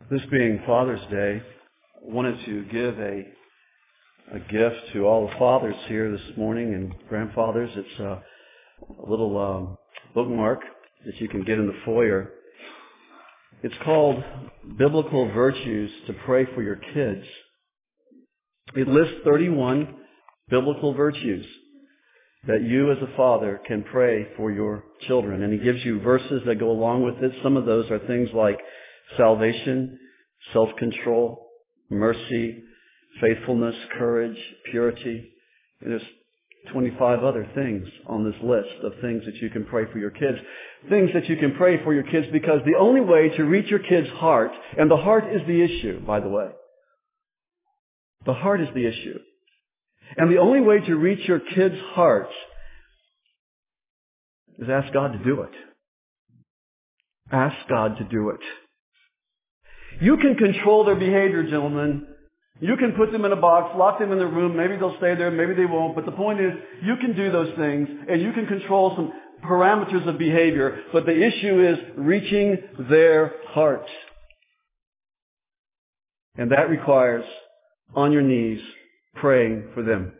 This being Father's Day, I wanted to give a gift to all the fathers here this morning and grandfathers. It's a little bookmark that you can get in the foyer. It's called Biblical Virtues to Pray for Your Kids. It lists 31 biblical virtues that you as a father can pray for your children. And he gives you verses that go along with it. Some of those are things like salvation, self-control, mercy, faithfulness, courage, purity. And there's 25 other things on this list of things that you can pray for your kids. Things that you can pray for your kids because the only way to reach your kid's heart, and the heart is the issue, by the way. The heart is the issue. And the only way to reach your kid's heart is ask God to do it. Ask God to do it. You can control their behavior, gentlemen. You can put them in a box, lock them in their room. Maybe they'll stay there, maybe they won't. But the point is, you can do those things, and you can control some parameters of behavior. But the issue is reaching their heart. And that requires, on your knees, praying for them.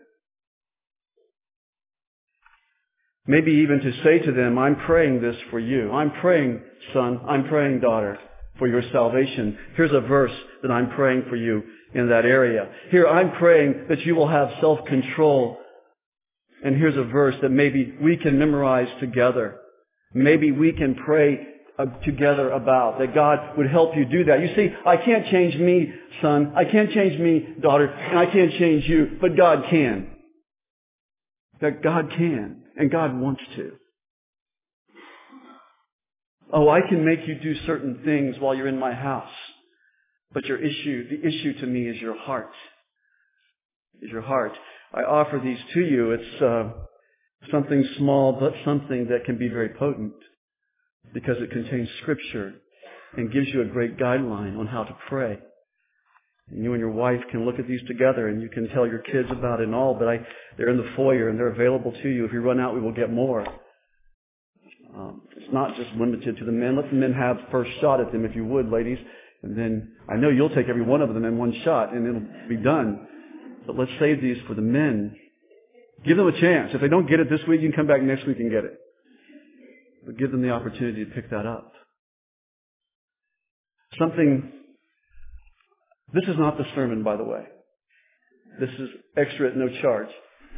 Maybe even to say to them, I'm praying this for you. I'm praying, son, I'm praying, daughter, for your salvation. Here's a verse that I'm praying for you in that area. Here, I'm praying that you will have self-control. And here's a verse that maybe we can memorize together. Maybe we can pray together about, that God would help you do that. You see, I can't change me, son. I can't change me, daughter. And I can't change you. But God can. That God can. And God wants to. Oh, I can make you do certain things while you're in my house. But the issue to me is your heart. Is your heart. I offer these to you. It's something small, but something that can be very potent because it contains Scripture and gives you a great guideline on how to pray. And you and your wife can look at these together and you can tell your kids about it and all, but they're in the foyer and they're available to you. If you run out, we will get more. It's not just limited to the men. Let the men have first shot at them, if you would, ladies. And then I know you'll take every one of them in one shot and it'll be done. But let's save these for the men. Give them a chance. If they don't get it this week, you can come back next week and get it. But give them the opportunity to pick that up. This is not the sermon, by the way. This is extra at no charge.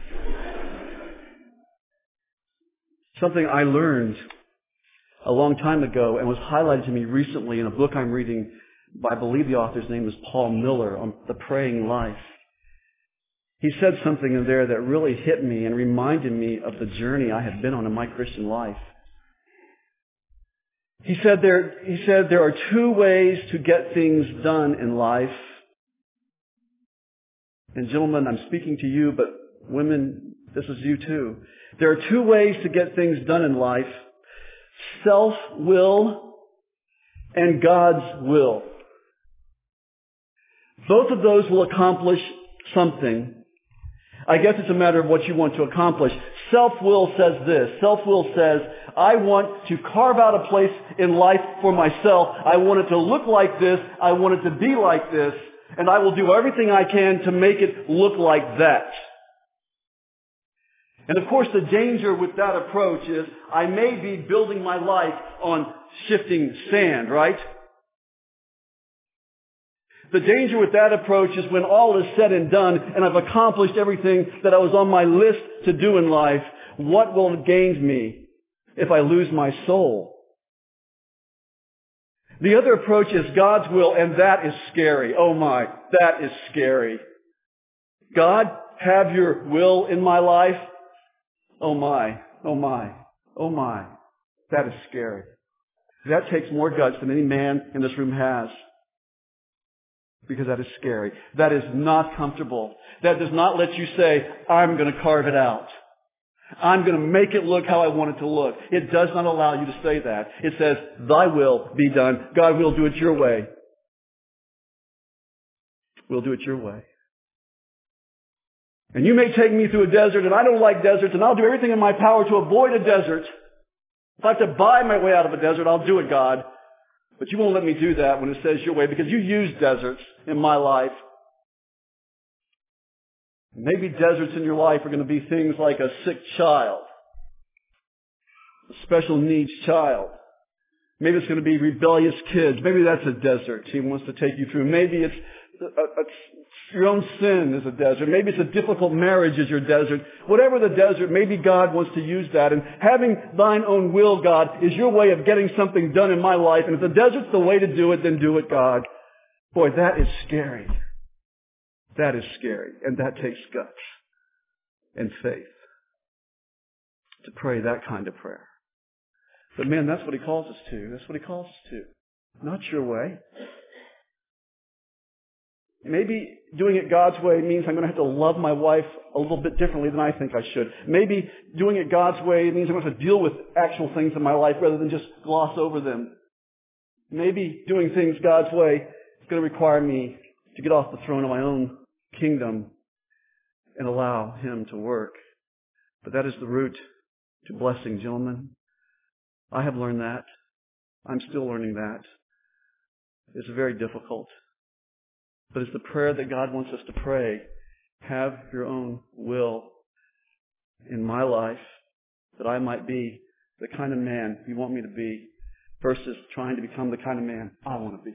Something I learned a long time ago and was highlighted to me recently in a book I'm reading by, I believe the author's name is Paul Miller, on the praying life. He said something in there that really hit me and reminded me of the journey I had been on in my Christian life. He said there are two ways to get things done in life. And gentlemen, I'm speaking to you, but women, this is you too. There are two ways to get things done in life. Self-will and God's will. Both of those will accomplish something. I guess it's a matter of what you want to accomplish. Self-will says this. Self-will says, I want to carve out a place in life for myself. I want it to look like this. I want it to be like this. And I will do everything I can to make it look like that. And of course, the danger with that approach is I may be building my life on shifting sand, right? The danger with that approach is when all is said and done and I've accomplished everything that I was on my list to do in life, what will it gain me if I lose my soul? The other approach is God's will, and that is scary. Oh my, that is scary. God, have your will in my life? Oh my, oh my, oh my. That is scary. That takes more guts than any man in this room has. Because that is scary. That is not comfortable. That does not let you say, I'm going to carve it out. I'm going to make it look how I want it to look. It does not allow you to say that. It says, thy will be done. God will do it your way. We'll do it your way. And you may take me through a desert, and I don't like deserts, and I'll do everything in my power to avoid a desert. If I have to buy my way out of a desert, I'll do it, God. But you won't let me do that when it says your way, because you use deserts in my life. Maybe deserts in your life are going to be things like a sick child, a special needs child. Maybe it's going to be rebellious kids. Maybe that's a desert He wants to take you through. Maybe it's your own sin is a desert. Maybe it's a difficult marriage is your desert. Whatever the desert, maybe God wants to use that. And having thine own will, God, is your way of getting something done in my life. And if the desert's the way to do it, then do it, God. Boy, that is scary. That is scary. And that takes guts and faith to pray that kind of prayer. But man, that's what He calls us to. That's what He calls us to. Not your way. Maybe doing it God's way means I'm going to have to love my wife a little bit differently than I think I should. Maybe doing it God's way means I'm going to have to deal with actual things in my life rather than just gloss over them. Maybe doing things God's way is going to require me to get off the throne of my own kingdom and allow Him to work. But that is the route to blessing, gentlemen. I have learned that. I'm still learning that. It's very difficult. But it's the prayer that God wants us to pray. Have your own will in my life that I might be the kind of man You want me to be versus trying to become the kind of man I want to be.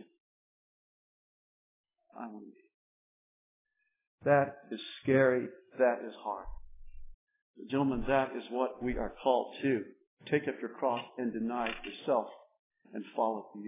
I want to be. That is scary. That is hard. Gentlemen, that is what we are called to. Take up your cross and deny yourself and follow me.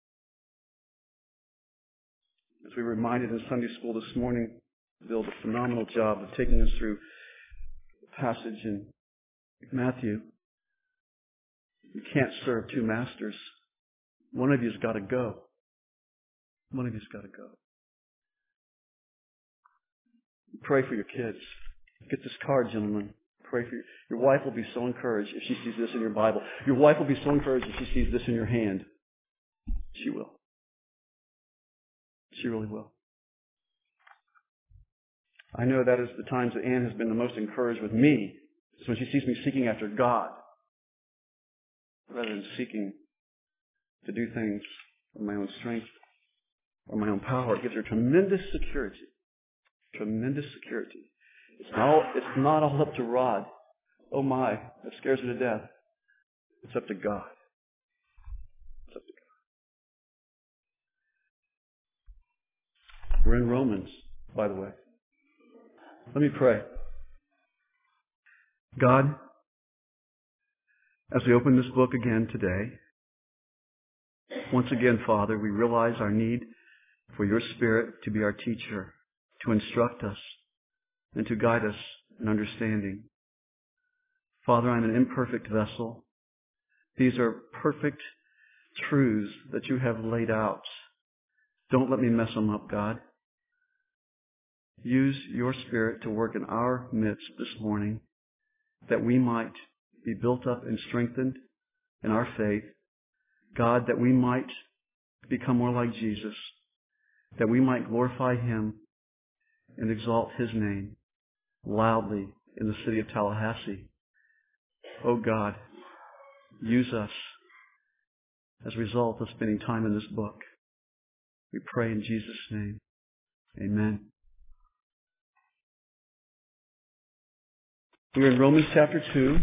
As we were reminded in Sunday school this morning, Bill did a phenomenal job of taking us through the passage in Matthew. You can't serve two masters. One of you's got to go. One of you's got to go. Pray for your kids. Get this card, gentlemen. Pray for your wife will be so encouraged if she sees this in your Bible. Your wife will be so encouraged if she sees this in your hand. She will. She really will. I know that is the times that Ann has been the most encouraged with me. It's when she sees me seeking after God rather than seeking to do things of my own strength or my own power. It gives her tremendous security. Tremendous security. It's not all up to Rod. Oh my, that scares her to death. It's up to God. It's up to God. We're in Romans, by the way. Let me pray. God, as we open this book again today, once again, Father, we realize our need for Your Spirit to be our teacher, to instruct us, and to guide us in understanding. Father, I'm an imperfect vessel. These are perfect truths that You have laid out. Don't let me mess them up, God. Use Your Spirit to work in our midst this morning that we might be built up and strengthened in our faith. God, that we might become more like Jesus, that we might glorify Him and exalt His name loudly in the city of Tallahassee. Oh God, use us as a result of spending time in this book. We pray in Jesus' name. Amen. We're in Romans chapter 2.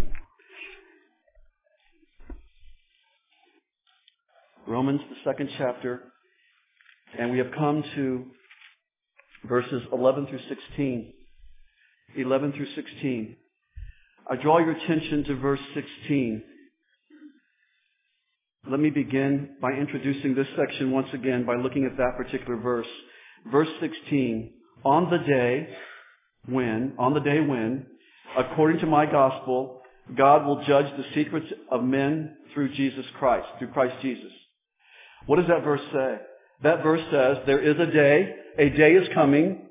Romans, the second chapter. And we have come to verses 11 through 16. 11 through 16. I draw your attention to verse 16. Let me begin by introducing this section once again by looking at that particular verse. Verse 16. On the day when, according to my gospel, God will judge the secrets of men through Jesus Christ, through Christ Jesus. What does that verse say? That verse says there is a day is coming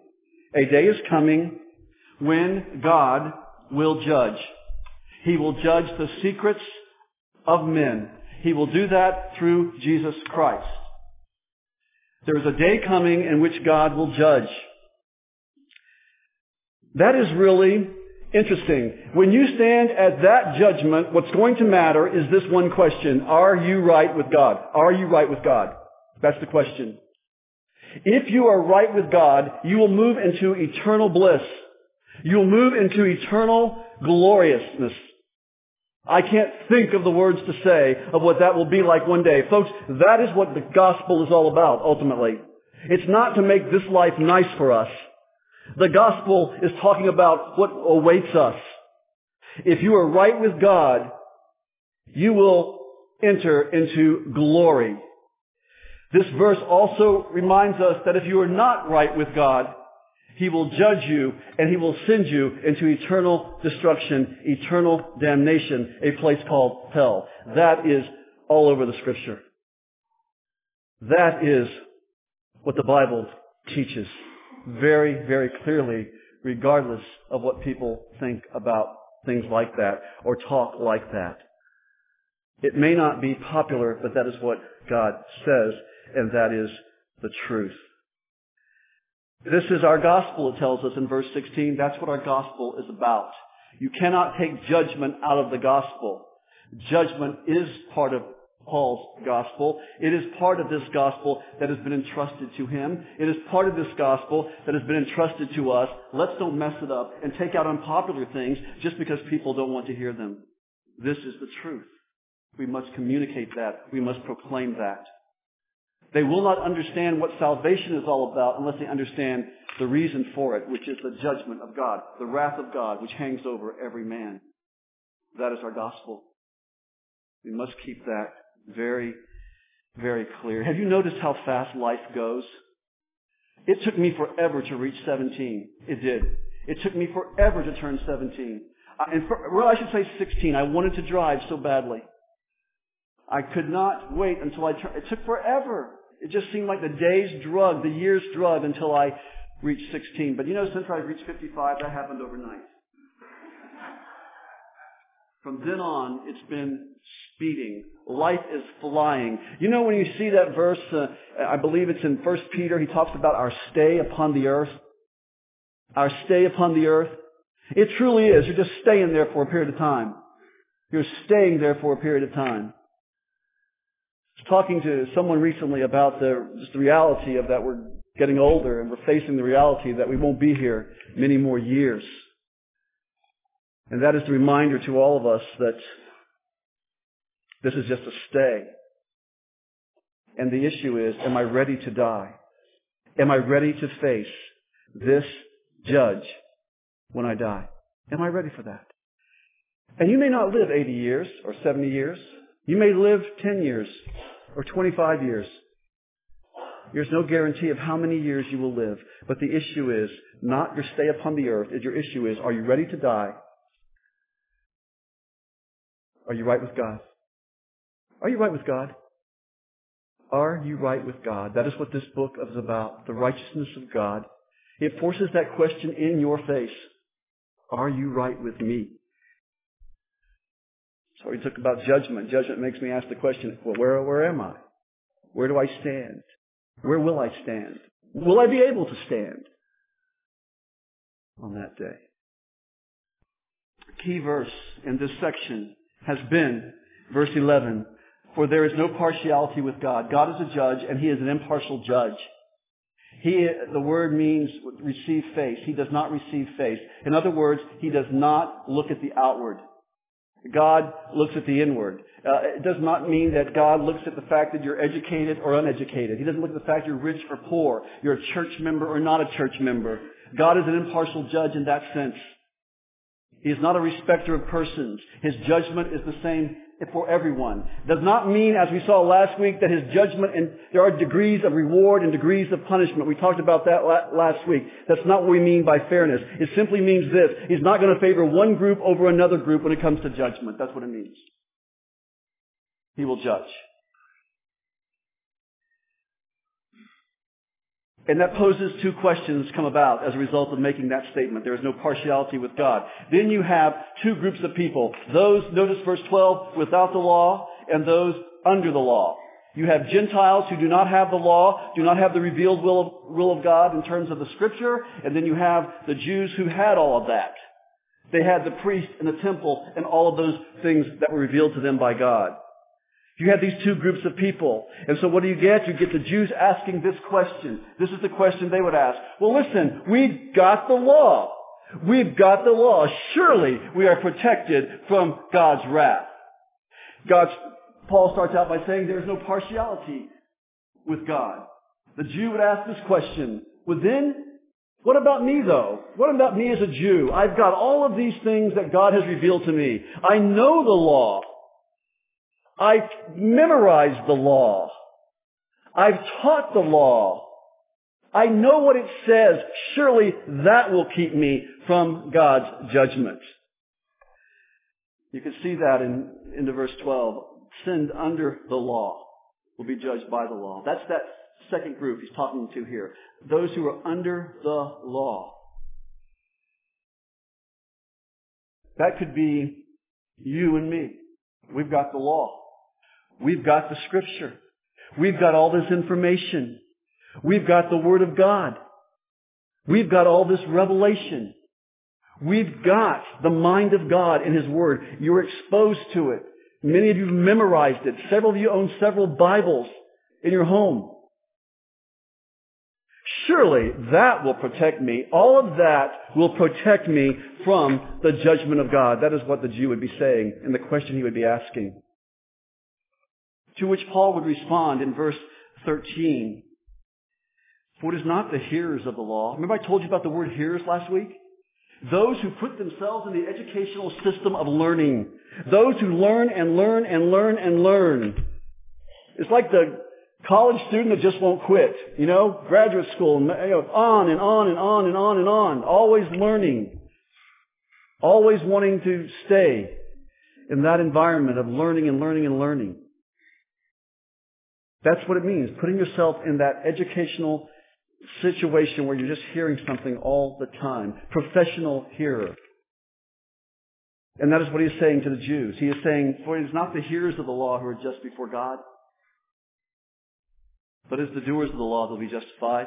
when God will judge. He will judge the secrets of men. He will do that through Jesus Christ. There is a day coming in which God will judge. That is really interesting. When you stand at that judgment, what's going to matter is this one question. Are you right with God? Are you right with God? That's the question. If you are right with God, you will move into eternal bliss. You will move into eternal gloriousness. I can't think of the words to say of what that will be like one day. Folks, that is what the gospel is all about, ultimately. It's not to make this life nice for us. The gospel is talking about what awaits us. If you are right with God, you will enter into glory. This verse also reminds us that if you are not right with God, He will judge you and He will send you into eternal destruction, eternal damnation, a place called hell. That is all over the Scripture. That is what the Bible teaches very, very clearly, regardless of what people think about things like that or talk like that. It may not be popular, but that is what God says, and that is the truth. This is our gospel, it tells us in verse 16. That's what our gospel is about. You cannot take judgment out of the gospel. Judgment is part of Paul's gospel. It is part of this gospel that has been entrusted to him. It is part of this gospel that has been entrusted to us. Let's don't mess it up and take out unpopular things just because people don't want to hear them. This is the truth. We must communicate that. We must proclaim that. They will not understand what salvation is all about unless they understand the reason for it, which is the judgment of God, the wrath of God, which hangs over every man. That is our gospel. We must keep that very, very clear. Have you noticed how fast life goes? It took me forever to reach 17. It did. It took me forever to turn 17. I should say 16. I wanted to drive so badly. I could not wait until I turned. It took forever. It just seemed like the days drug, the years drug until I reached 16. But since I reached 55, that happened overnight. From then on, it's been speeding. Life is flying. When you see that verse, I believe it's in 1 Peter, he talks about our stay upon the earth. Our stay upon the earth. It truly is. You're just staying there for a period of time. You're staying there for a period of time. I was talking to someone recently about just the reality of that we're getting older and we're facing the reality that we won't be here many more years. And that is the reminder to all of us that this is just a stay. And the issue is, am I ready to die? Am I ready to face this judge when I die? Am I ready for that? And you may not live 80 years or 70 years. You may live 10 years or 25 years. There's no guarantee of how many years you will live. But the issue is not your stay upon the earth. Your issue is, are you ready to die? Are you right with God? Are you right with God? Are you right with God? That is what this book is about, the righteousness of God. It forces that question in your face. Are you right with me? So we talk about judgment. Judgment makes me ask the question, well, where am I? Where do I stand? Where will I stand? Will I be able to stand on that day? The key verse in this section has been verse 11. For there is no partiality with God. God is a judge, and He is an impartial judge. The word means receive face. He does not receive face. In other words, He does not look at the outward. God looks at the inward. It does not mean that God looks at the fact that you're educated or uneducated. He doesn't look at the fact you're rich or poor, you're a church member or not a church member. God is an impartial judge in that sense. He is not a respecter of persons. His judgment is the same for everyone. Does not mean, as we saw last week, that His judgment, and there are degrees of reward and degrees of punishment. We talked about that last week. That's not what we mean by fairness. It simply means this. He's not going to favor one group over another group when it comes to judgment. That's what it means. He will judge. And that poses two questions come about as a result of making that statement. There is no partiality with God. Then you have two groups of people. Those, notice verse 12, without the law, and those under the law. You have Gentiles who do not have the law, do not have the revealed will of God in terms of the Scripture, and then you have the Jews who had all of that. They had the priest and the temple and all of those things that were revealed to them by God. You have these two groups of people. And so what do you get? You get the Jews asking this question. This is the question they would ask. Well, listen, we've got the law. We've got the law. Surely we are protected from God's wrath. Paul starts out by saying there's no partiality with God. The Jew would ask this question. Well then, what about me though? What about me as a Jew? I've got all of these things that God has revealed to me. I know the law. I've memorized the law. I've taught the law. I know what it says. Surely that will keep me from God's judgment. You can see that into verse 12. Sinned under the law will be judged by the law. That's that second group he's talking to here. Those who are under the law. That could be you and me. We've got the law. We've got the Scripture. We've got all this information. We've got the Word of God. We've got all this revelation. We've got the mind of God in His Word. You're exposed to it. Many of you have memorized it. Several of you own several Bibles in your home. Surely that will protect me. All of that will protect me from the judgment of God. That is what the Jew would be saying and the question he would be asking. To which Paul would respond in verse 13. For it is not the hearers of the law. Remember I told you about the word hearers last week? Those who put themselves in the educational system of learning. Those who learn and learn and learn and learn. It's like the college student that just won't quit. Graduate school, on and on and on and on and on. Always learning. Always wanting to stay in that environment of learning and learning and learning. That's what it means. Putting yourself in that educational situation where you're just hearing something all the time. Professional hearer. And that is what he is saying to the Jews. He is saying, for it is not the hearers of the law who are just before God, but it's the doers of the law that will be justified.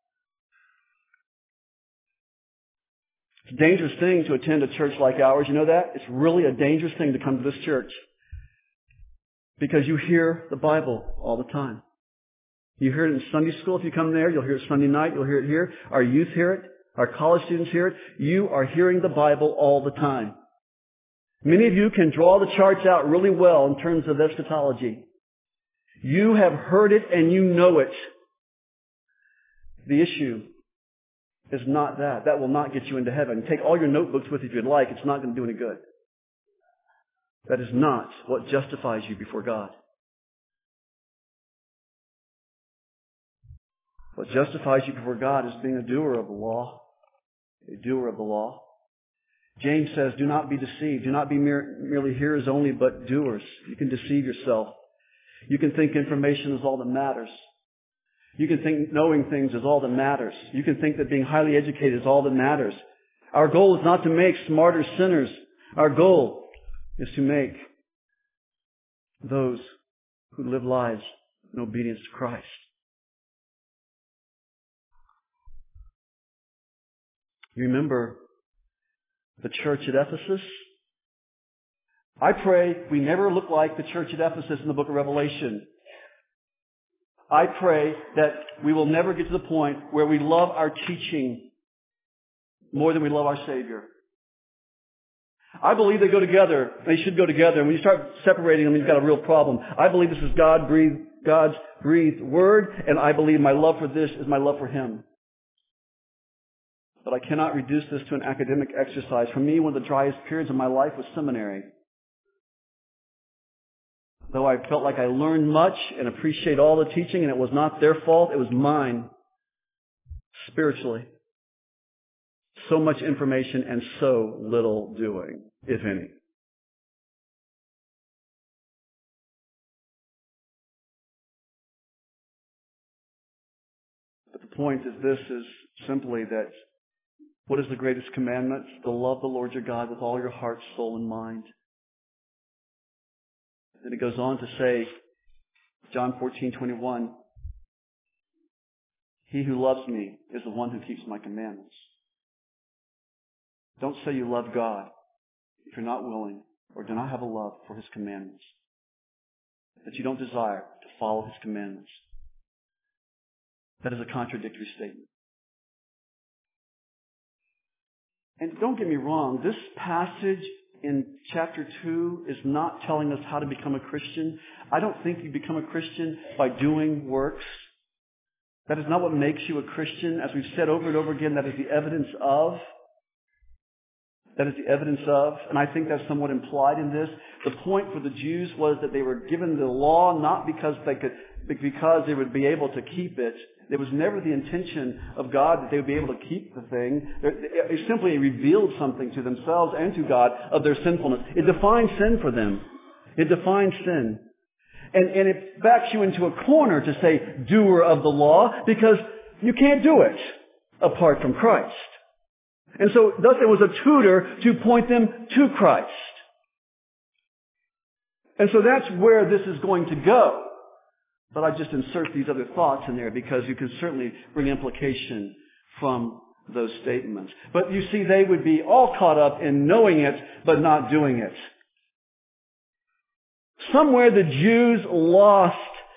It's a dangerous thing to attend a church like ours. You know that? It's really a dangerous thing to come to this church. Because you hear the Bible all the time. You hear it in Sunday school. If you come there, you'll hear it Sunday night. You'll hear it here. Our youth hear it. Our college students hear it. You are hearing the Bible all the time. Many of you can draw the charts out really well in terms of eschatology. You have heard it and you know it. The issue is not that. That will not get you into heaven. Take all your notebooks with you if you'd like. It's not going to do any good. That is not what justifies you before God. What justifies you before God is being a doer of the law. A doer of the law. James says, do not be deceived. Do not be merely hearers only, but doers. You can deceive yourself. You can think information is all that matters. You can think knowing things is all that matters. You can think that being highly educated is all that matters. Our goal is not to make smarter sinners. Our goal is to make those who live lives in obedience to Christ. You remember the church at Ephesus? I pray we never look like the church at Ephesus in the book of Revelation. I pray that we will never get to the point where we love our teaching more than we love our Savior. I believe they go together. They should go together. And when you start separating them, you've got a real problem. I believe this is God's breathed word, and I believe my love for this is my love for Him. But I cannot reduce this to an academic exercise. For me, one of the driest periods of my life was seminary. Though I felt like I learned much and appreciate all the teaching, and it was not their fault, it was mine, spiritually. So much information and so little doing, if any. But the point is this is simply that what is the greatest commandment? To love the Lord your God with all your heart, soul, and mind. Then it goes on to say, John 14:21, he who loves me is the one who keeps my commandments. Don't say you love God if you're not willing or do not have a love for His commandments. that you don't desire to follow His commandments. That is a contradictory statement. And don't get me wrong, this passage in chapter 2 is not telling us how to become a Christian. I don't think you become a Christian by doing works. That is not what makes you a Christian. As we've said over and over again, that is the evidence of. That is the evidence of. And I think that's somewhat implied in this. The point for the Jews was that they were given the law not because they would be able to keep it. It was never the intention of God that they would be able to keep the thing. It simply revealed something to themselves and to God of their sinfulness. It defines sin for them. It defines sin. And it backs you into a corner to say, doer of the law, because you can't do it apart from Christ. And so thus it was a tutor to point them to Christ. And so that's where this is going to go. But I just insert these other thoughts in there because you can certainly bring implication from those statements. But you see, they would be all caught up in knowing it, but not doing it. Somewhere the Jews lost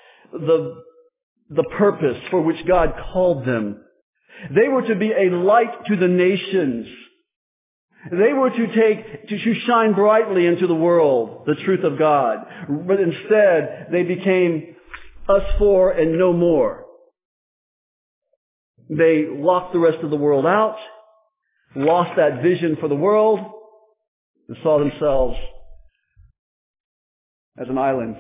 the purpose for which God called them. They were to be a light to the nations. They were to shine brightly into the world, the truth of God. But instead, they became us for and no more. They locked the rest of the world out, lost that vision for the world, and saw themselves as an island.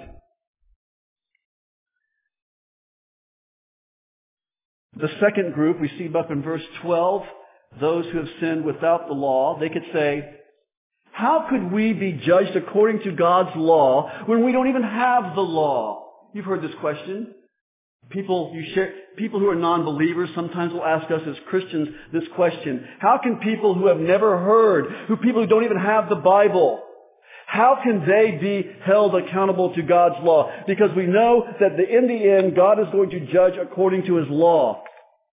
The second group we see up in verse 12, those who have sinned without the law, they could say, how could we be judged according to God's law when we don't even have the law? You've heard this question. People who are non-believers sometimes will ask us as Christians this question. How can people who have never heard, people who don't even have the Bible, how can they be held accountable to God's law? Because we know that in the end, God is going to judge according to His law.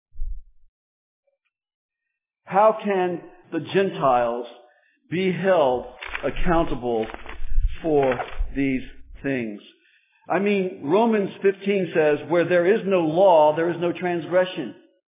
How can the Gentiles be held accountable for these things? I mean, Romans 15 says, where there is no law, there is no transgression.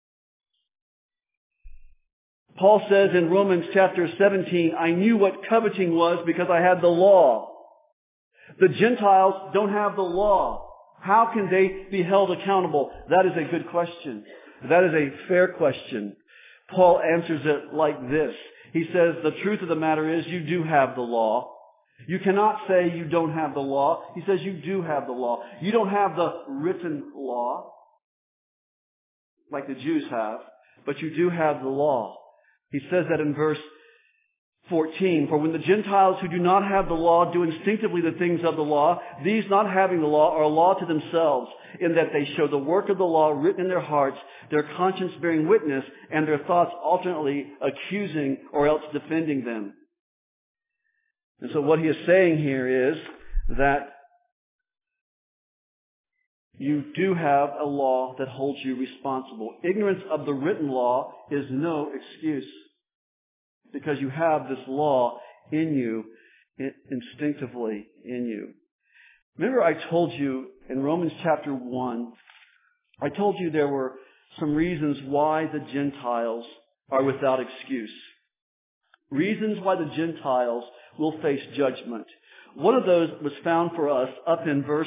Paul says in Romans chapter 17, I knew what coveting was because I had the law. The Gentiles don't have the law. How can they be held accountable? That is a good question. That is a fair question. Paul answers it like this. He says, the truth of the matter is you do have the law. You cannot say you don't have the law. He says you do have the law. You don't have the written law like the Jews have, but you do have the law. He says that in verse 14, for when the Gentiles who do not have the law do instinctively the things of the law, these not having the law are a law to themselves, in that they show the work of the law written in their hearts, their conscience bearing witness, and their thoughts alternately accusing or else defending them. And so what he is saying here is that you do have a law that holds you responsible. Ignorance of the written law is no excuse, because you have this law in you, instinctively in you. Remember I told you in Romans chapter 1, I told you there were some reasons why the Gentiles are without excuse. Reasons why the Gentiles will face judgment. One of those was found for us up in verse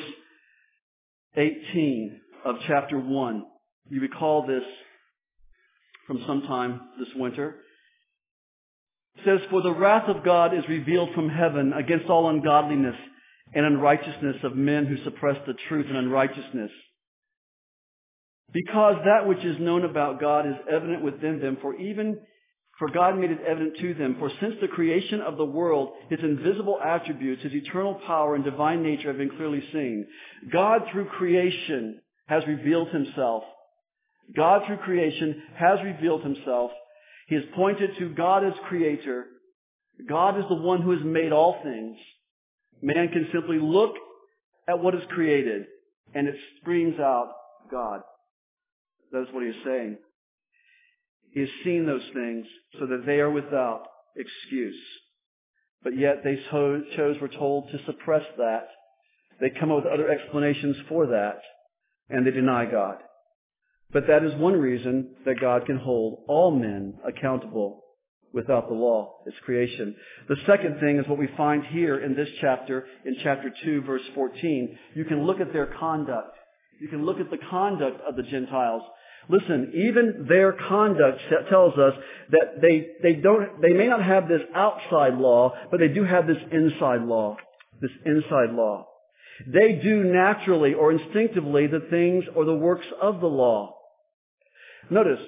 18 of chapter 1. You recall this from sometime this winter. It says, for the wrath of God is revealed from heaven against all ungodliness and unrighteousness of men who suppress the truth in unrighteousness. Because that which is known about God is evident within them, for God made it evident to them. For since the creation of the world, His invisible attributes, His eternal power and divine nature have been clearly seen. God through creation has revealed Himself. God through creation has revealed Himself. He has pointed to God as creator. God is the one who has made all things. Man can simply look at what is created and it screams out God. That is what he is saying. He has seen those things so that they are without excuse. But yet they chose, we're told, to suppress that They come up with other explanations for that, and they deny God. But that is one reason that God can hold all men accountable without the law, its creation. The second thing is what we find here in this chapter, in chapter 2, verse 14. You can look at their conduct. You can look at the conduct of the Gentiles. Listen, even their conduct tells us that they may not have this outside law, but they do have this inside law. This inside law. They do naturally or instinctively the things or the works of the law. Notice,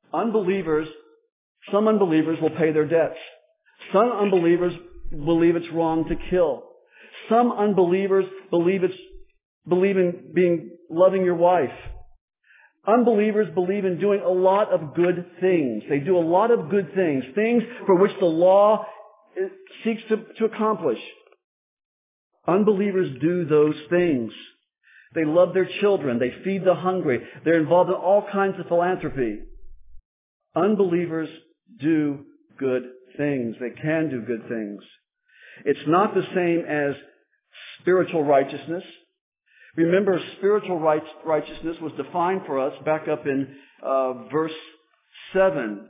some unbelievers will pay their debts. Some unbelievers believe it's wrong to kill. Some unbelievers believe in loving your wife. Unbelievers believe in doing a lot of good things. They do a lot of good things, things for which the law seeks to accomplish. Unbelievers do those things. They love their children. They feed the hungry. They're involved in all kinds of philanthropy. Unbelievers do good things. They can do good things. It's not the same as spiritual righteousness. Remember, spiritual righteousness was defined for us back up in verse 7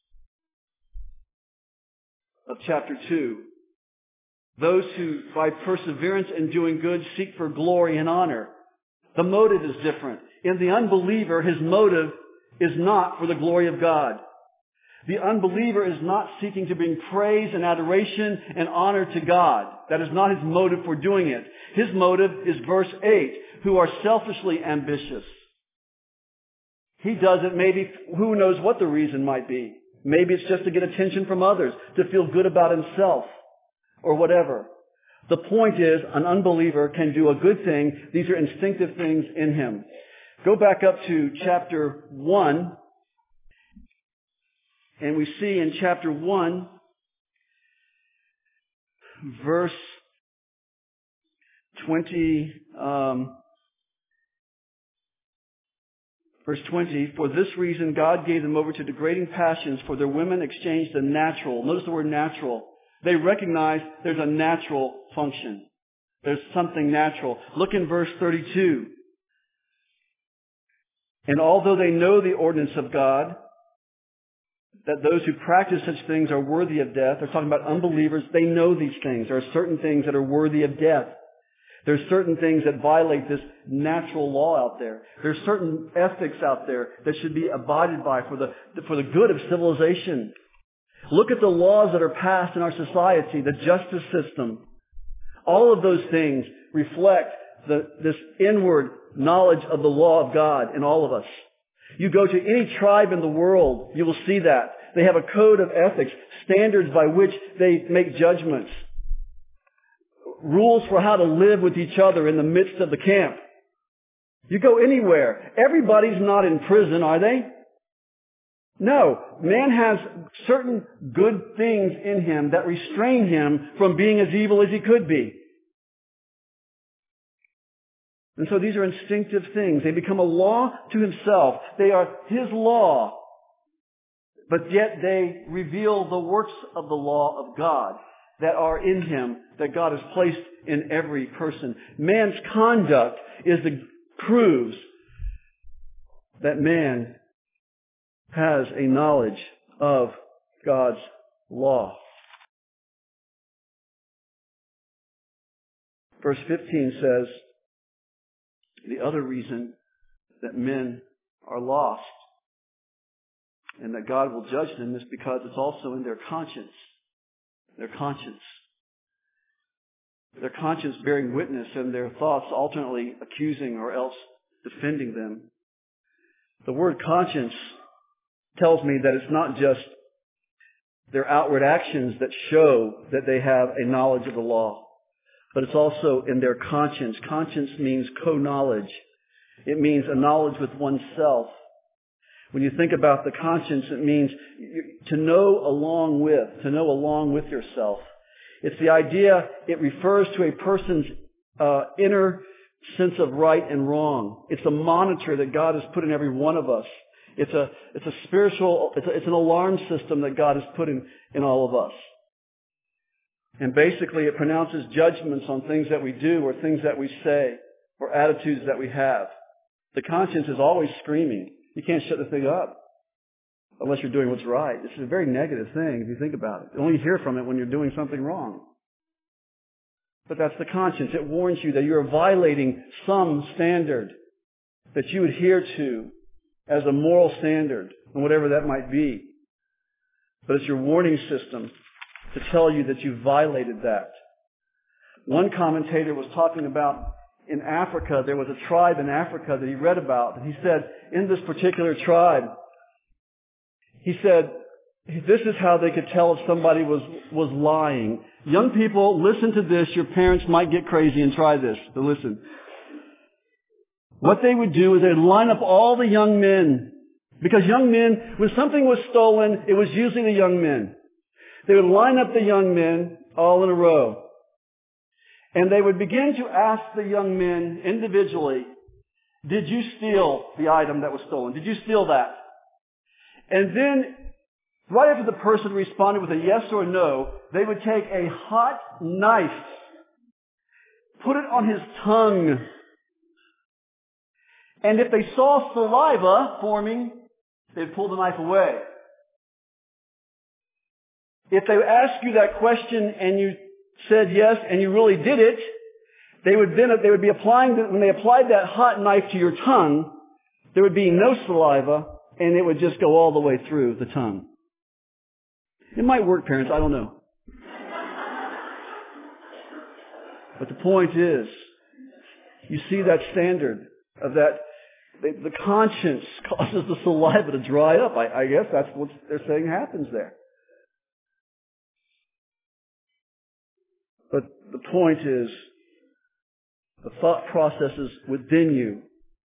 of chapter 2. Those who, by perseverance in doing good, seek for glory and honor. The motive is different. In the unbeliever, his motive is not for the glory of God. The unbeliever is not seeking to bring praise and adoration and honor to God. That is not his motive for doing it. His motive is verse 8, who are selfishly ambitious. He does it maybe, who knows what the reason might be. Maybe it's just to get attention from others, to feel good about himself, or whatever. The point is, an unbeliever can do a good thing. These are instinctive things in him. Go back up to chapter 1, and we see in chapter 1, verse 20, verse 20, for this reason God gave them over to degrading passions, for their women exchanged the natural. Notice the word natural. They recognize there's a natural function. There's something natural. Look in verse 32. And although they know the ordinance of God, that those who practice such things are worthy of death. They're talking about unbelievers. They know these things. There are certain things that are worthy of death. There's certain things that violate this natural law out there. There's certain ethics out there that should be abided by for the good of civilization. Look at the laws that are passed in our society, the justice system. All of those things reflect this inward knowledge of the law of God in all of us. You go to any tribe in the world, you will see that. They have a code of ethics, standards by which they make judgments, rules for how to live with each other in the midst of the camp. You go anywhere. Everybody's not in prison, are they? No. Man has certain good things in him that restrain him from being as evil as he could be. And so these are instinctive things. They become a law to himself. They are his law. But yet they reveal the works of the law of God that are in him, that God has placed in every person. Man's conduct proves that man has a knowledge of God's law. Verse 15 says, the other reason that men are lost and that God will judge them is because it's also in their conscience. Their conscience. Their conscience bearing witness and their thoughts alternately accusing or else defending them. The word conscience tells me that it's not just their outward actions that show that they have a knowledge of the law, but it's also in their conscience. Conscience means co-knowledge. It means a knowledge with oneself. When you think about the conscience, it means to know along with yourself. It's the idea, it refers to a person's inner sense of right and wrong. It's a monitor that God has put in every one of us. It's an alarm system that God has put in all of us. And basically it pronounces judgments on things that we do or things that we say or attitudes that we have. The conscience is always screaming. You can't shut the thing up unless you're doing what's right. It's a very negative thing if you think about it. You only hear from it when you're doing something wrong. But that's the conscience. It warns you that you're violating some standard that you adhere to as a moral standard, and whatever that might be. But it's your warning system to tell you that you violated that. One commentator was talking about in Africa, there was a tribe in Africa that he read about, and he said, in this particular tribe, he said, this is how they could tell if somebody was lying. Young people, listen to this. Your parents might get crazy and try this. So listen. What they would do is they'd line up all the young men. Because young men, when something was stolen, it was usually the young men. They would line up the young men all in a row. And they would begin to ask the young men individually, did you steal the item that was stolen? Did you steal that? And then, right after the person responded with a yes or no, they would take a hot knife, put it on his tongue, and if they saw saliva forming, they'd pull the knife away. If they asked you that question and you said yes and you really did it, they would be applying, when they applied that hot knife to your tongue, there would be no saliva and it would just go all the way through the tongue. It might work, parents, I don't know. But the point is, you see that standard of that, the conscience causes the saliva to dry up. I guess that's what they're saying happens there. But the point is, the thought processes within you,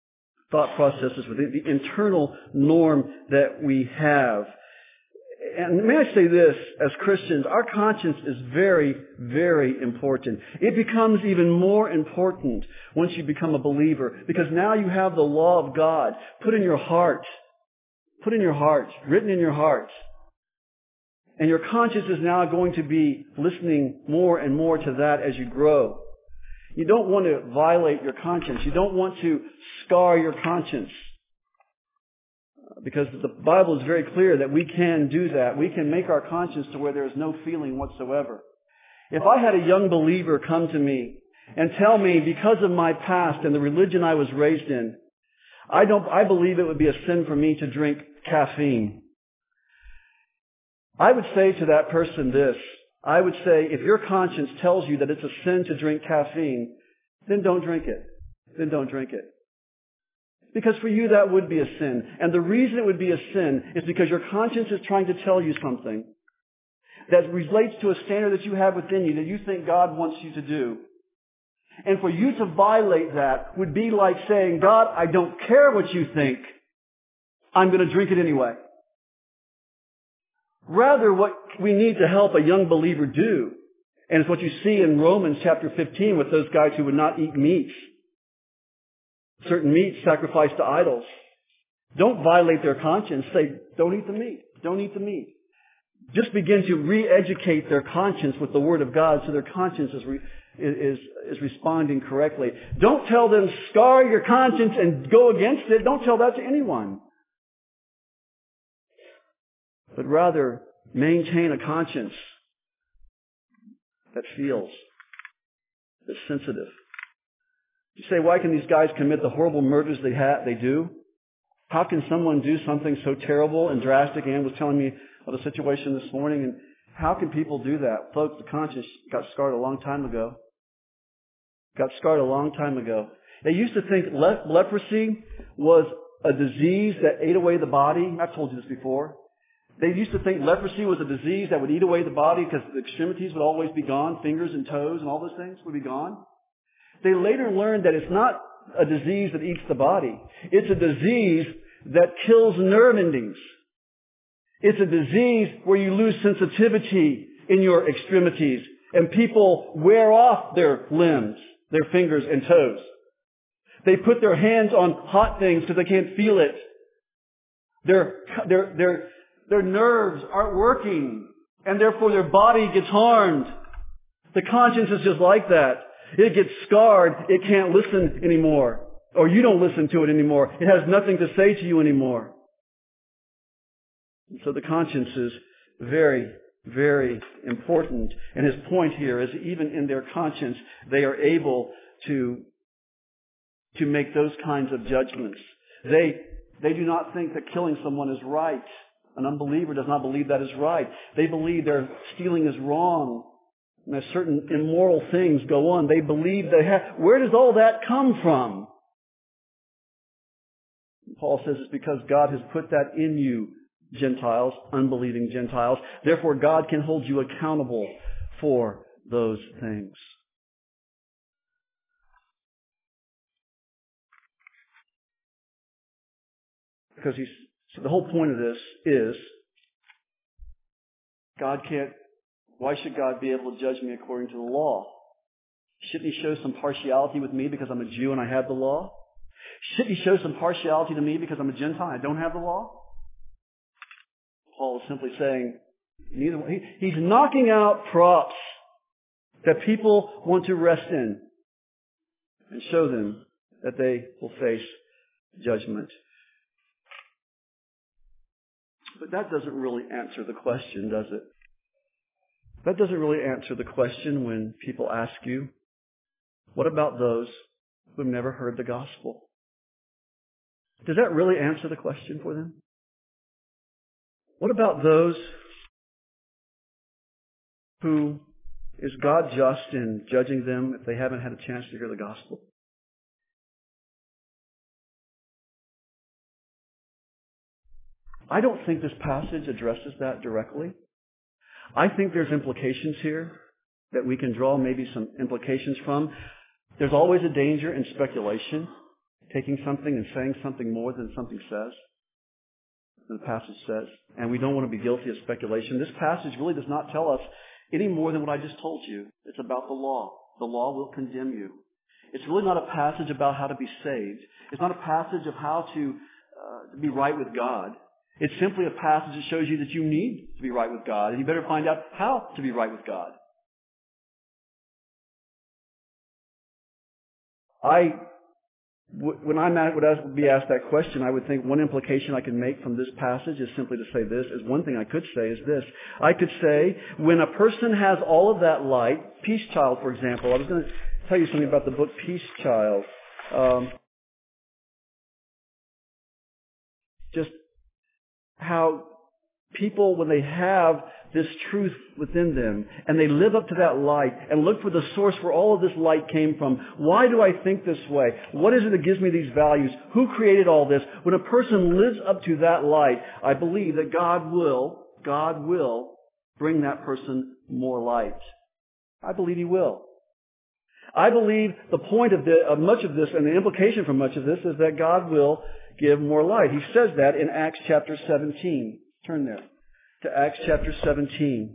the internal norm that we have. And may I say this, as Christians, our conscience is very, very important. It becomes even more important once you become a believer, because now you have the law of God put in your heart, written in your heart. And your conscience is now going to be listening more and more to that as you grow. You don't want to violate your conscience. You don't want to scar your conscience. Because the Bible is very clear that we can do that. We can make our conscience to where there is no feeling whatsoever. If I had a young believer come to me and tell me, because of my past and the religion I was raised in, I believe it would be a sin for me to drink caffeine, I would say to that person this. I would say, if your conscience tells you that it's a sin to drink caffeine, then don't drink it. Then don't drink it. Because for you that would be a sin. And the reason it would be a sin is because your conscience is trying to tell you something that relates to a standard that you have within you that you think God wants you to do. And for you to violate that would be like saying, God, I don't care what you think. I'm going to drink it anyway. Rather, what we need to help a young believer do, and it's what you see in Romans chapter 15 with those guys who would not eat meats. Certain meats sacrificed to idols. Don't violate their conscience. Say, don't eat the meat. Don't eat the meat. Just begin to re-educate their conscience with the Word of God so their conscience is responding correctly. Don't tell them, scar your conscience and go against it. Don't tell that to anyone. But rather, maintain a conscience that feels, that's sensitive. You say, why can these guys commit the horrible murders they do? How can someone do something so terrible and drastic? Ann was telling me of a situation this morning, and how can people do that? Folks, the conscience got scarred a long time ago. They used to think leprosy was a disease that ate away the body. I've told you this before. They used to think leprosy was a disease that would eat away the body because the extremities would always be gone, fingers and toes and all those things would be gone. They later learned that it's not a disease that eats the body. It's a disease that kills nerve endings. It's a disease where you lose sensitivity in your extremities and people wear off their limbs, their fingers and toes. They put their hands on hot things because they can't feel it. Their nerves aren't working and therefore their body gets harmed. The conscience is just like that. It gets scarred. It can't listen anymore. Or you don't listen to it anymore. It has nothing to say to you anymore. And so the conscience is very, very important. And his point here is even in their conscience, they are able to make those kinds of judgments. They do not think that killing someone is right. An unbeliever does not believe that is right. They believe their stealing is wrong. And as certain immoral things go on, they believe they have. Where does all that come from? Paul says it's because God has put that in you, Gentiles, unbelieving Gentiles. Therefore, God can hold you accountable for those things. Because the whole point of this is, why should God be able to judge me according to the law? Shouldn't He show some partiality with me because I'm a Jew and I have the law? Shouldn't He show some partiality to me because I'm a Gentile and I don't have the law? Paul is simply saying, he's knocking out props that people want to rest in and show them that they will face judgment. But that doesn't really answer the question, does it? That doesn't really answer the question when people ask you, what about those who have never heard the gospel? Does that really answer the question for them? What about those who, is God just in judging them if they haven't had a chance to hear the gospel? I don't think this passage addresses that directly. I think there's implications here that we can draw maybe some implications from. There's always a danger in speculation, taking something and saying something more than something says, than the passage says. And we don't want to be guilty of speculation. This passage really does not tell us any more than what I just told you. It's about the law. The law will condemn you. It's really not a passage about how to be saved. It's not a passage of how to be right with God. It's simply a passage that shows you that you need to be right with God, and you better find out how to be right with God. When I would be asked that question, I would think one implication I can make from this passage is simply to say this. Is one thing I could say is this. I could say, when a person has all of that light, Peace Child, for example. I was going to tell you something about the book Peace Child. Just how people, when they have this truth within them and they live up to that light and look for the source where all of this light came from. Why do I think this way? What is it that gives me these values? Who created all this? When a person lives up to that light, I believe that God will bring that person more light. I believe He will. I believe the point of much of this and the implication from much of this is that God will give more light. He says that in Acts chapter 17. Turn there to Acts chapter 17.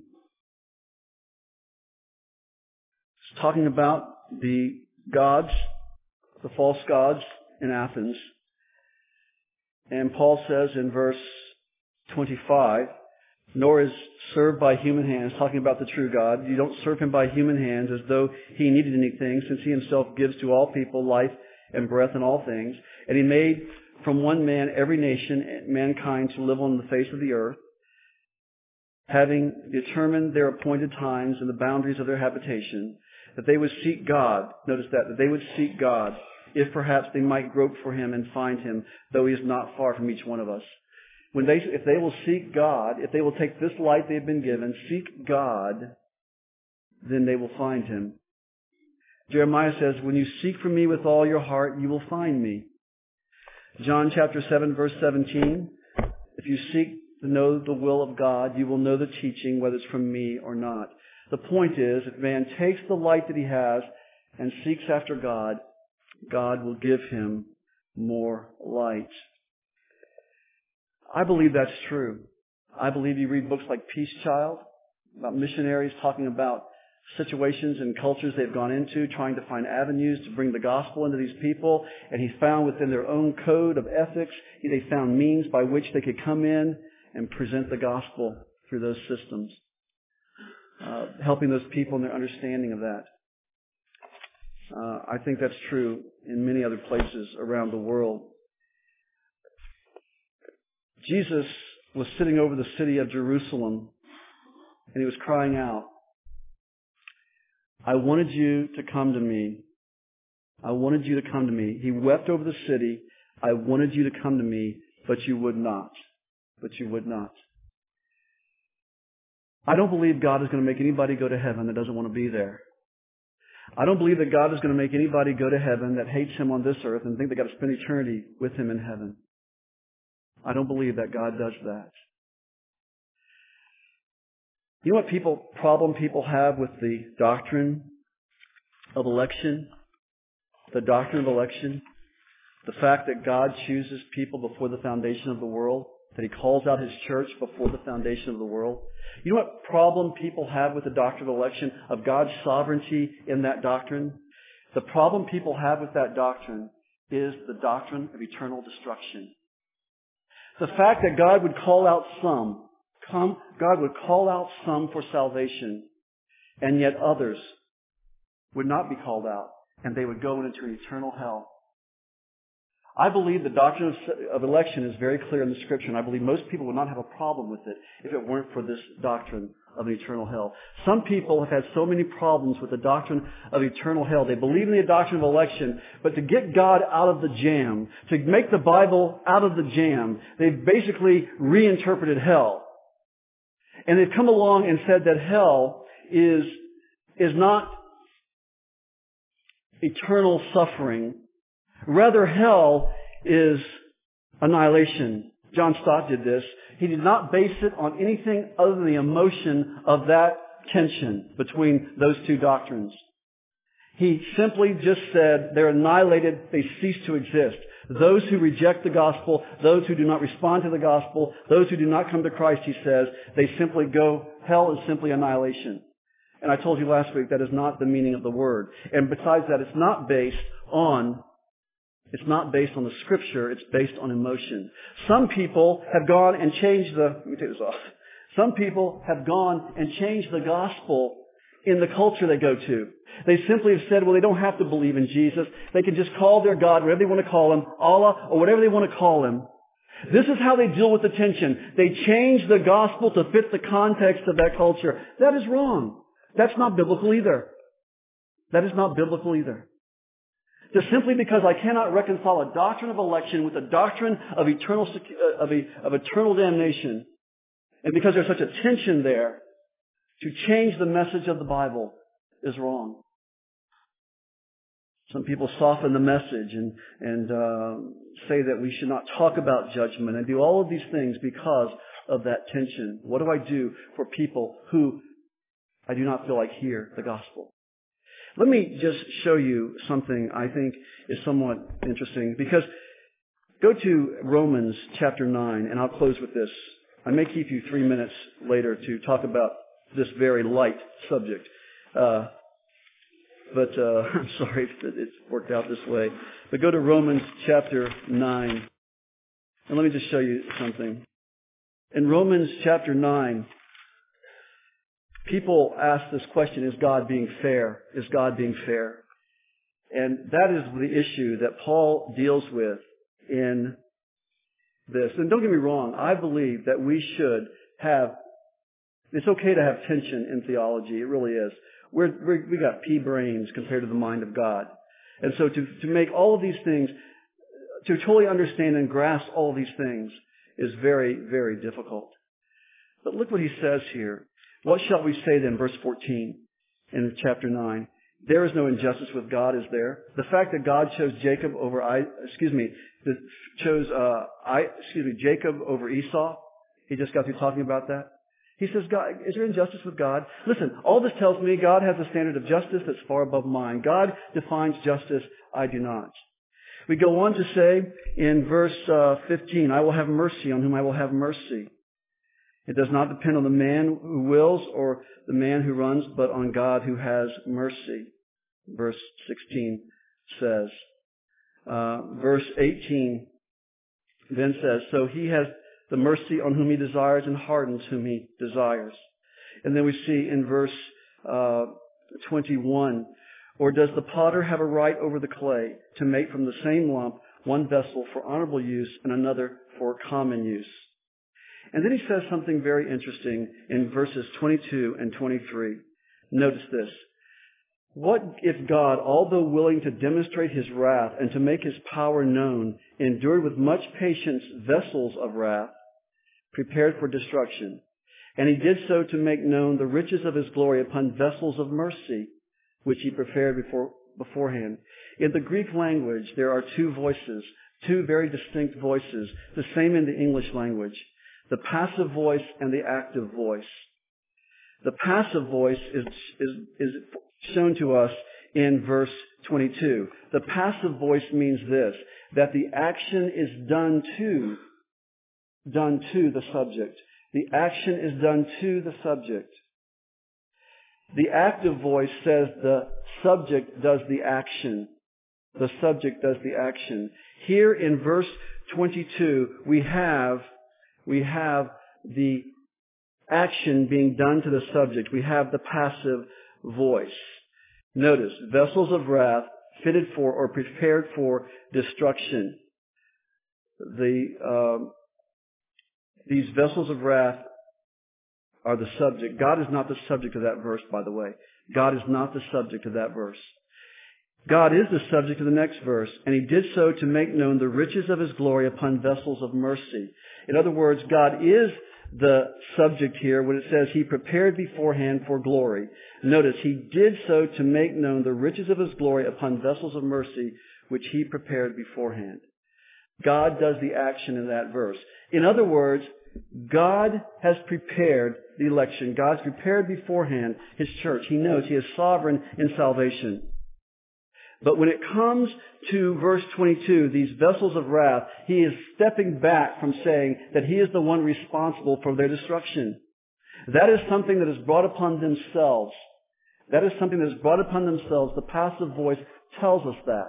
It's talking about the gods, the false gods in Athens. And Paul says in verse 25, nor is served by human hands, talking about the true God. You don't serve Him by human hands as though He needed anything, since He Himself gives to all people life and breath and all things. And He made from one man every nation, mankind, to live on the face of the earth, having determined their appointed times and the boundaries of their habitation, that they would seek God. Notice that they would seek God, if perhaps they might grope for Him and find Him, though He is not far from each one of us. If they will seek God, if they will take this light they have been given, seek God, then they will find Him. Jeremiah says, when you seek for me with all your heart, you will find me. John chapter 7, verse 17, if you seek to know the will of God, you will know the teaching, whether it's from me or not. The point is, if man takes the light that he has and seeks after God, God will give him more light. I believe that's true. I believe you read books like Peace Child, about missionaries talking about situations and cultures they've gone into, trying to find avenues to bring the gospel into these people. And he found within their own code of ethics, they found means by which they could come in and present the gospel through those systems. helping those people in their understanding of that. I think that's true in many other places around the world. Jesus was sitting over the city of Jerusalem, and he was crying out, I wanted you to come to me. I wanted you to come to me. He wept over the city. I wanted you to come to me, but you would not. But you would not. I don't believe God is going to make anybody go to heaven that doesn't want to be there. I don't believe that God is going to make anybody go to heaven that hates Him on this earth and think they've got to spend eternity with Him in heaven. I don't believe that God does that. You know what problem people have with the doctrine of election? The doctrine of election? The fact that God chooses people before the foundation of the world? That He calls out His church before the foundation of the world? You know what problem people have with the doctrine of election, of God's sovereignty in that doctrine? The problem people have with that doctrine is the doctrine of eternal destruction. The fact that God would call out some, God would call out some for salvation, and yet others would not be called out, and they would go into an eternal hell. I believe the doctrine of election is very clear in the Scripture, and I believe most people would not have a problem with it if it weren't for this doctrine of an eternal hell. Some people have had so many problems with the doctrine of eternal hell. They believe in the doctrine of election, but to get God out of the jam, to make the Bible out of the jam, they've basically reinterpreted hell. And they've come along and said that hell is not eternal suffering. Rather, hell is annihilation. John Stott did this. He did not base it on anything other than the emotion of that tension between those two doctrines. He simply just said they're annihilated, they cease to exist. Those who reject the gospel, those who do not respond to the gospel, those who do not come to Christ, he says, they simply go, hell is simply annihilation. And I told you last week that is not the meaning of the word. And besides that, it's not based on the Scripture, it's based on emotion. Some people have gone and changed let me take this off. Some people have gone and changed the gospel in the culture they go to. They simply have said, well, they don't have to believe in Jesus. They can just call their God, whatever they want to call Him, Allah, or whatever they want to call Him. This is how they deal with the tension. They change the gospel to fit the context of that culture. That is wrong. That's not biblical either. That is not biblical either. Just simply because I cannot reconcile a doctrine of election with a doctrine of eternal damnation, and because there's such a tension there, to change the message of the Bible is wrong. Some people soften the message and say that we should not talk about judgment and do all of these things because of that tension. What do I do for people who I do not feel like hear the gospel? Let me just show you something I think is somewhat interesting, because go to Romans chapter 9, and I'll close with this. I may keep you 3 minutes later to talk about this very light subject. I'm sorry that it's worked out this way. But go to Romans chapter 9, and let me just show you something. In Romans chapter 9, people ask this question, is God being fair? Is God being fair? And that is the issue that Paul deals with in this. And don't get me wrong, I believe that we should have, it's okay to have tension in theology, it really is. We got pea brains compared to the mind of God. And so to make all of these things, to totally understand and grasp all of these things is very, very difficult. But look what he says here. What shall we say then, verse 14 in chapter 9? There is no injustice with God, is there? The fact that God chose Jacob over Jacob over Esau. He just got through talking about that. He says, God, is there injustice with God? Listen, all this tells me God has a standard of justice that's far above mine. God defines justice, I do not. We go on to say in verse 15, I will have mercy on whom I will have mercy. It does not depend on the man who wills or the man who runs, but on God who has mercy. Verse 16 says. Verse 18 then says, so he has the mercy on whom he desires and hardens whom he desires. And then we see in verse 21, or does the potter have a right over the clay to make from the same lump one vessel for honorable use and another for common use? And then he says something very interesting in verses 22 and 23. Notice this. What if God, although willing to demonstrate his wrath and to make his power known, endured with much patience vessels of wrath prepared for destruction? And he did so to make known the riches of his glory upon vessels of mercy, which he prepared beforehand. In the Greek language, there are two voices, two very distinct voices, the same in the English language, the passive voice and the active voice. The passive voice is shown to us in verse 22. The passive voice means this, that the action is done to the subject. The action is done to the subject. The active voice says the subject does the action. The subject does the action. Here in verse 22, we have the action being done to the subject. We have the passive voice. Notice, vessels of wrath fitted for or prepared for destruction. These vessels of wrath are the subject. God is not the subject of that verse, by the way. God is not the subject of that verse. God is the subject of the next verse, and he did so to make known the riches of his glory upon vessels of mercy. In other words, God is the subject here when it says he prepared beforehand for glory. Notice, he did so to make known the riches of his glory upon vessels of mercy, which he prepared beforehand. God does the action in that verse. In other words, God has prepared the election. God's prepared beforehand his church. He knows he is sovereign in salvation. But when it comes to verse 22, these vessels of wrath, he is stepping back from saying that he is the one responsible for their destruction. That is something that is brought upon themselves. That is something that is brought upon themselves. The passive voice tells us that.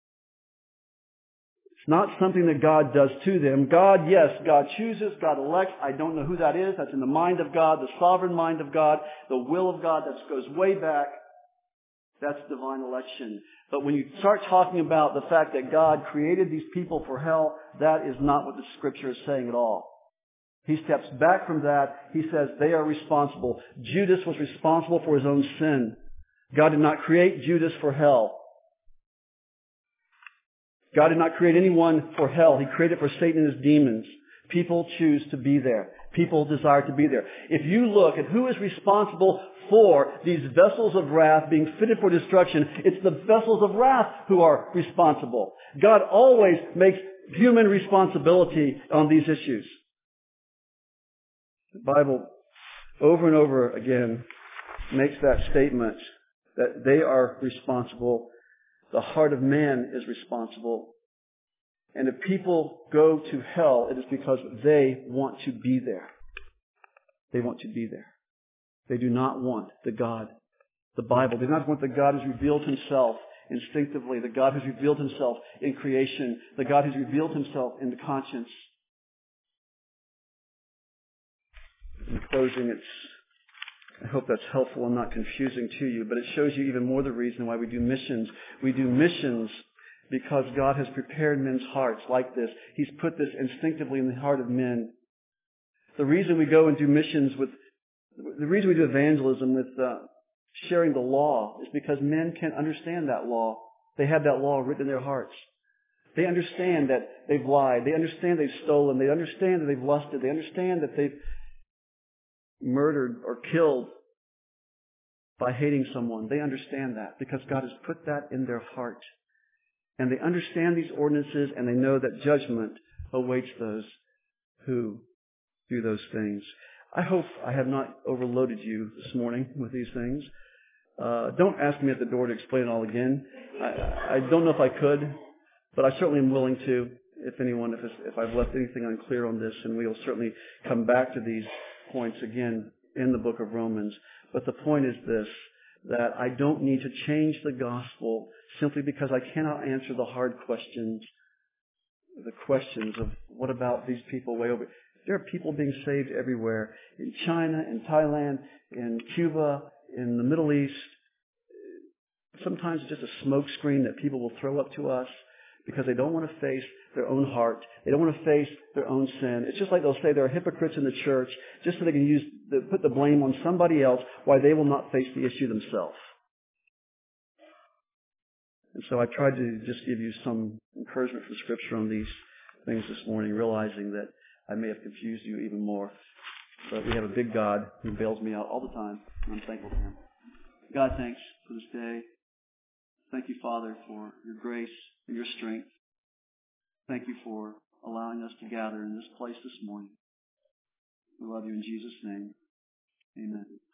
It's not something that God does to them. God, yes, God chooses, God elects. I don't know who that is. That's in the mind of God, the sovereign mind of God, the will of God. That goes way back. That's divine election. But when you start talking about the fact that God created these people for hell, that is not what the Scripture is saying at all. He steps back from that. He says they are responsible. Judas was responsible for his own sin. God did not create Judas for hell. God did not create anyone for hell. He created for Satan and his demons. People choose to be there. People desire to be there. If you look at who is responsible for these vessels of wrath being fitted for destruction, it's the vessels of wrath who are responsible. God always makes human responsibility on these issues. The Bible over and over again makes that statement that they are responsible. The heart of man is responsible. And if people go to hell, it is because they want to be there. They want to be there. They do not want the God, the Bible. They do not want the God who's revealed himself instinctively, the God who's revealed himself in creation, the God who's revealed himself in the conscience. In closing, I hope that's helpful and not confusing to you, but it shows you even more the reason why we do missions. We do missions because God has prepared men's hearts like this. He's put this instinctively in the heart of men. The reason we go and do missions the reason we do evangelism with sharing the law is because men can't understand that law. They have that law written in their hearts. They understand that they've lied. They understand they've stolen. They understand that they've lusted. They understand that they've murdered or killed by hating someone. They understand that because God has put that in their heart. And they understand these ordinances and they know that judgment awaits those who do those things. I hope I have not overloaded you this morning with these things. Don't ask me at the door to explain it all again. I don't know if I could, but I certainly am willing to, if I've left anything unclear on this, and we'll certainly come back to these points again in the book of Romans. But the point is this, that I don't need to change the gospel simply because I cannot answer the hard questions, the questions of what about these people way over. There are people being saved everywhere. In China, in Thailand, in Cuba, in the Middle East. Sometimes it's just a smoke screen that people will throw up to us because they don't want to face their own heart. They don't want to face their own sin. It's just like they'll say there are hypocrites in the church just so they can put the blame on somebody else why they will not face the issue themselves. And so I tried to just give you some encouragement from Scripture on these things this morning, realizing that I may have confused you even more. But we have a big God who bails me out all the time, and I'm thankful for Him. God, thanks for this day. Thank you, Father, for your grace and your strength. Thank you for allowing us to gather in this place this morning. We love you in Jesus' name. Amen.